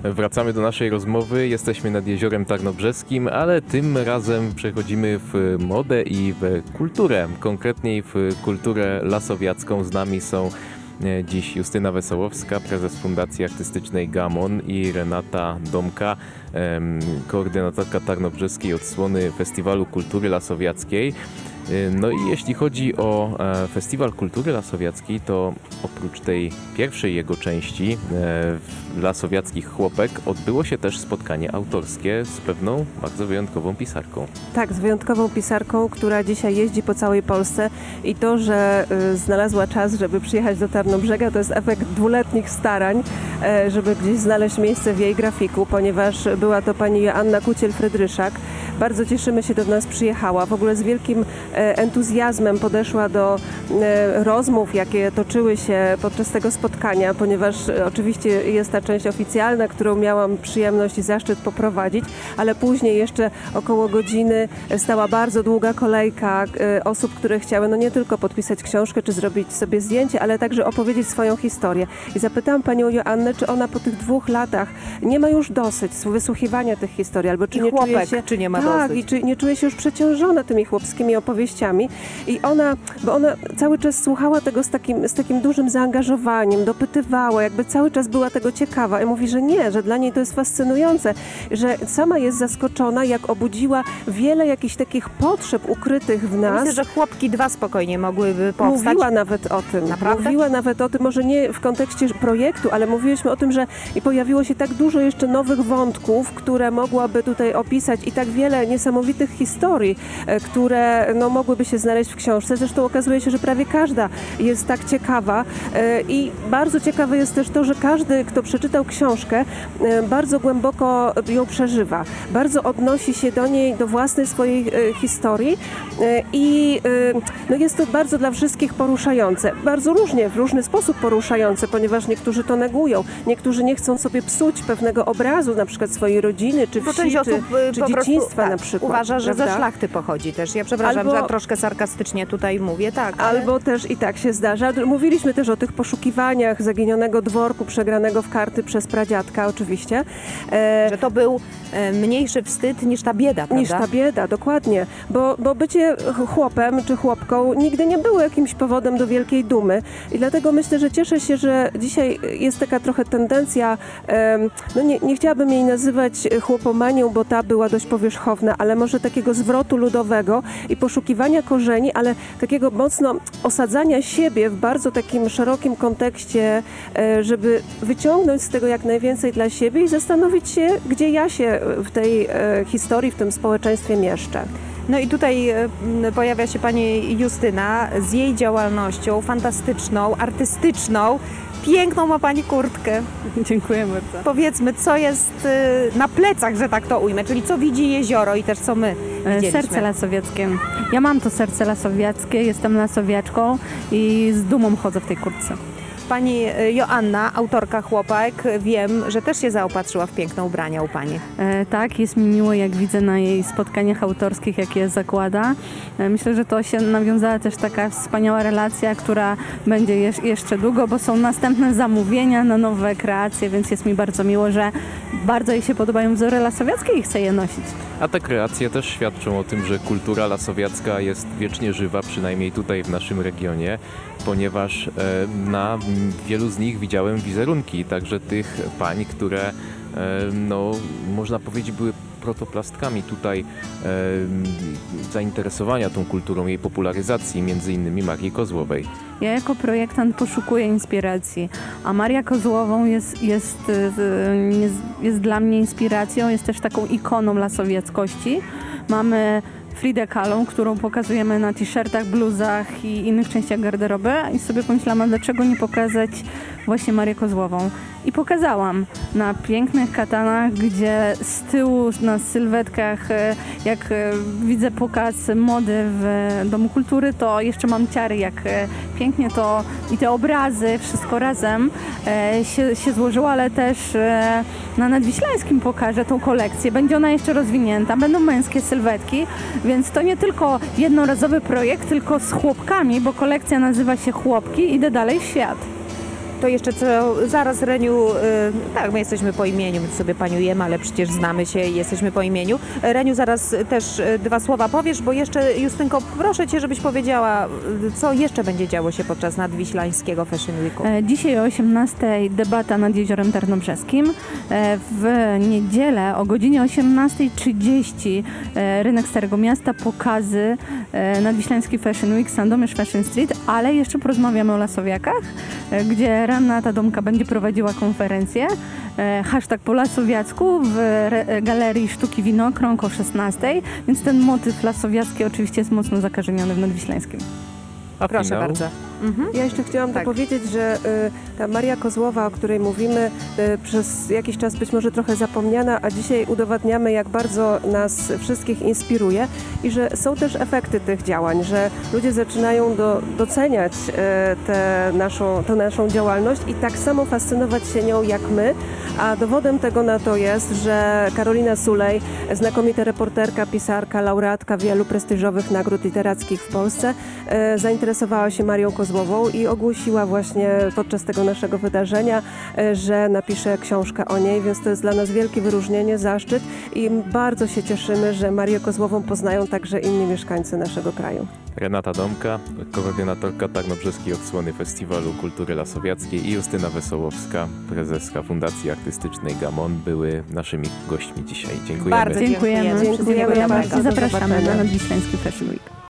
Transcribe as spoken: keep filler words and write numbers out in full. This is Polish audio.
Wracamy do naszej rozmowy. Jesteśmy nad Jeziorem Tarnobrzeskim, ale tym razem przechodzimy w modę i w kulturę. Konkretniej w kulturę lasowiacką. Z nami są dziś Justyna Wesołowska, prezes Fundacji Artystycznej Gamon, i Renata Domka, koordynatorka tarnobrzeskiej odsłony Festiwalu Kultury Lasowiackiej. No i jeśli chodzi o e, Festiwal Kultury Lasowiackiej, to oprócz tej pierwszej jego części e, Lasowiackich Chłopek odbyło się też spotkanie autorskie z pewną bardzo wyjątkową pisarką. Tak, z wyjątkową pisarką, która dzisiaj jeździ po całej Polsce, i to, że y, znalazła czas, żeby przyjechać do Tarnobrzega, to jest efekt dwuletnich starań, e, żeby gdzieś znaleźć miejsce w jej grafiku, ponieważ była to pani Joanna Kuciel-Frydryszak. Bardzo cieszymy się, że do nas przyjechała. W ogóle z wielkim entuzjazmem podeszła do rozmów, jakie toczyły się podczas tego spotkania, ponieważ oczywiście jest ta część oficjalna, którą miałam przyjemność i zaszczyt poprowadzić, ale później jeszcze około godziny stała bardzo długa kolejka osób, które chciały no nie tylko podpisać książkę, czy zrobić sobie zdjęcie, ale także opowiedzieć swoją historię. I zapytałam panią Joannę, czy ona po tych dwóch latach nie ma już dosyć wysłuchiwania tych historii, albo czy I nie chłopek, czuje się... czy nie ma tak, dosyć. i czy nie czuje się już przeciążona tymi chłopskimi opowieściami. I ona, bo ona cały czas słuchała tego z takim, z takim dużym zaangażowaniem, dopytywała, jakby cały czas była tego ciekawa. I mówi, że nie, że dla niej to jest fascynujące, że sama jest zaskoczona, jak obudziła wiele jakichś takich potrzeb ukrytych w nas. Myślę, że chłopki dwa spokojnie mogłyby powstać. Mówiła nawet o tym. Naprawdę? Mówiła nawet o tym, może nie w kontekście projektu, ale mówiliśmy o tym, że i pojawiło się tak dużo jeszcze nowych wątków, które mogłaby tutaj opisać, i tak wiele niesamowitych historii, które no, mogłyby się znaleźć w książce. Zresztą okazuje się, że prawie każda jest tak ciekawa, i bardzo ciekawe jest też to, że każdy, kto przeczytał książkę, bardzo głęboko ją przeżywa. Bardzo odnosi się do niej, do własnej swojej historii, i no, jest to bardzo dla wszystkich poruszające. Bardzo różnie, w różny sposób poruszające, ponieważ niektórzy to negują, niektórzy nie chcą sobie psuć pewnego obrazu, na przykład swojej rodziny, czy Bo wsi, część czy, osób czy po dzieciństwa prostu, na tak, przykład. uważa, że prawda? ze szlachty pochodzi też. Ja przepraszam, Albo- że troszkę sarkastycznie tutaj mówię, tak. ale- Albo też i tak się zdarza. Mówiliśmy też o tych poszukiwaniach zaginionego dworku przegranego w karty przez pradziadka oczywiście. E, Że to był e, mniejszy wstyd niż ta bieda, prawda? Niż ta bieda, dokładnie. Bo, bo bycie ch- chłopem czy chłopką nigdy nie było jakimś powodem do wielkiej dumy. I dlatego myślę, że cieszę się, że dzisiaj jest taka trochę tendencja, em, no nie, nie chciałabym jej nazywać chłopomanią, bo ta była dość powierzchowna, ale może takiego zwrotu ludowego i poszukiwania korzeni, ale takiego mocno osadzania siebie w bardzo takim szerokim kontekście, e, żeby wyciągnąć z tego jak najwięcej dla siebie i zastanowić się, gdzie ja się w tej e, historii, w tym społeczeństwie mieszczę. No i tutaj e, m, pojawia się pani Justyna z jej działalnością fantastyczną, artystyczną. Piękną ma pani kurtkę. Dziękuję bardzo. Powiedzmy, co jest e, na plecach, że tak to ujmę, czyli co widzi jezioro i też co my widzieliśmy. Serce lasowieckie. Ja mam to serce lasowieckie, jestem lasowiaczką i z dumą chodzę w tej kurtce. Pani e, Joanna, autorka Chłopek, wiem, że też się zaopatrzyła w piękne ubrania u pani. E, tak, jest mi miło, jak widzę na jej spotkaniach autorskich, jakie zakłada. E, myślę, że to się nawiązała też taka wspaniała relacja, która będzie jeż, jeszcze długo, bo są następne zamówienia na nowe kreacje, więc jest mi bardzo miło, że bardzo jej się podobają wzory lasowieckie i chce je nosić. A te kreacje też świadczą o tym, że kultura lasowiacka jest wiecznie żywa, przynajmniej tutaj w naszym regionie, ponieważ e, na wielu z nich widziałem wizerunki, także tych pań, które e, no, można powiedzieć były protoplastkami tutaj e, zainteresowania tą kulturą, jej popularyzacji, między innymi Marii Kozłowej. Ja jako projektant poszukuję inspiracji, a Maria Kozłową jest, jest, jest, jest dla mnie inspiracją, jest też taką ikoną lasowieckości. Mamy Fridę Kahlo, którą pokazujemy na t-shirtach, bluzach i innych częściach garderoby, i sobie pomyślałam, dlaczego nie pokazać właśnie Marię Kozłową. I pokazałam na pięknych katanach, gdzie z tyłu na sylwetkach, jak widzę pokaz mody w Domu Kultury, to jeszcze mam ciary, jak pięknie to i te obrazy, wszystko razem się, się złożyło, ale też na Nadwiślańskim pokażę tą kolekcję. Będzie ona jeszcze rozwinięta, będą męskie sylwetki, więc to nie tylko jednorazowy projekt, tylko z chłopkami, bo kolekcja nazywa się Chłopki, idę dalej w świat. to jeszcze co, zaraz Reniu, y, tak, my jesteśmy po imieniu, my sobie paniujemy, ale przecież znamy się i jesteśmy po imieniu. Reniu, zaraz też y, dwa słowa powiesz, bo jeszcze, Justynko, proszę Cię, żebyś powiedziała, y, co jeszcze będzie działo się podczas nadwiślańskiego Fashion Weeku. E, Dzisiaj o osiemnastej debata nad Jeziorem Tarnobrzeskim. E, W niedzielę o godzinie osiemnasta trzydzieści e, rynek Starego Miasta, pokazy e, nadwiślański Fashion Week, Sandomierz Fashion Street, ale jeszcze porozmawiamy o Lasowiakach, e, gdzie Renata Domka będzie prowadziła konferencję. E, Hashtag po lasowiacku w re- Galerii Sztuki Winokrąg o szesnastej, więc ten motyw lasowiacki oczywiście jest mocno zakorzeniony w nadwiślańskim. A Proszę finał? bardzo. Mhm. Ja jeszcze chciałam Tak. dopowiedzieć, że y, ta Maria Kozłowa, o której mówimy, y, przez jakiś czas być może trochę zapomniana, a dzisiaj udowadniamy, jak bardzo nas wszystkich inspiruje i że są też efekty tych działań, że ludzie zaczynają do, doceniać y, tę naszą, tę naszą działalność i tak samo fascynować się nią jak my, a dowodem tego na to jest, że Karolina Sulej, znakomita reporterka, pisarka, laureatka wielu prestiżowych nagród literackich w Polsce, y, zainteresowała się Marią Kozłową i ogłosiła właśnie podczas tego naszego wydarzenia, e, że napisze książkę o niej, więc to jest dla nas wielkie wyróżnienie, zaszczyt i bardzo się cieszymy, że Marię Kozłową poznają także inni mieszkańcy naszego kraju. Renata Domka, koordynatorka Tarnobrzeskiej Odsłony Festiwalu Kultury Lasowiackiej i Justyna Wesołowska, prezeska Fundacji Artystycznej Gamon były naszymi gośćmi dzisiaj. Dziękujemy. Bardzo Dziękujemy. Dziękujemy Dziękujemy bardzo. bardzo. Do Zapraszamy zobaczenia. na nadwiślański Fashion Week.